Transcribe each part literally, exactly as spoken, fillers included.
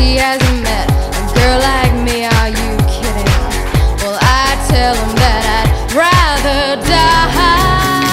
he hasn't met a girl like me. Are you kidding? Well, I tell him that I'd rather die.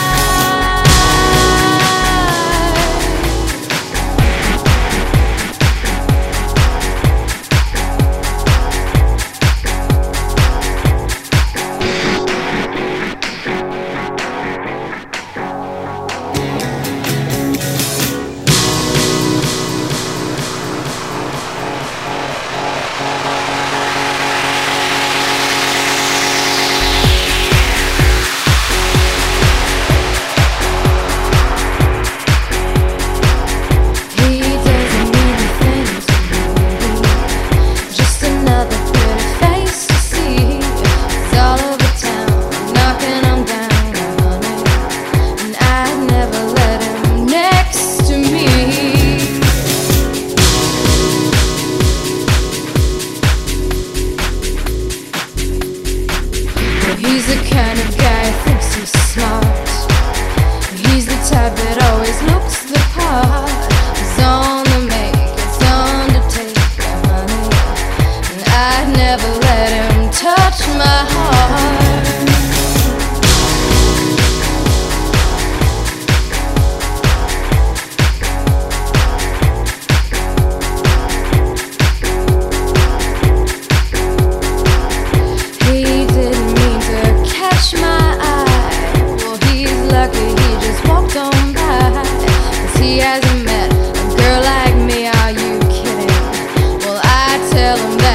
He's the kind of guy who thinks he's smart. He's the type that always looks the part. He's on the make, it's undertaker, honey. And I'd never let him touch my heart. He hasn't met a girl like me. Are you kidding? Well, I tell him that